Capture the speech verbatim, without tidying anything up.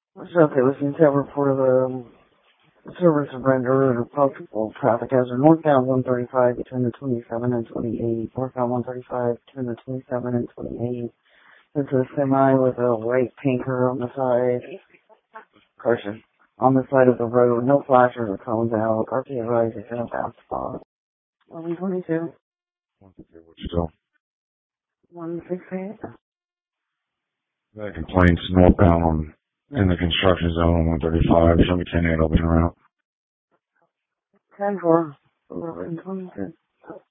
So okay, listening to a report of the service surrender and possible traffic hazard northbound one thirty-five between the twenty-seven and twenty-eight, northbound one thirty-five between the twenty-seven and twenty-eight. There's a semi with a white tanker on the side. Caution. On the side of the road, no flashers or cones out. R P A rise is in a bad spot. one twenty-two. one twenty-two, what's still? one sixty-eight. That complaints northbound on, in the construction zone on one thirty-five. Show me ten eight, I'll be around. ten four. eleven twenty-two.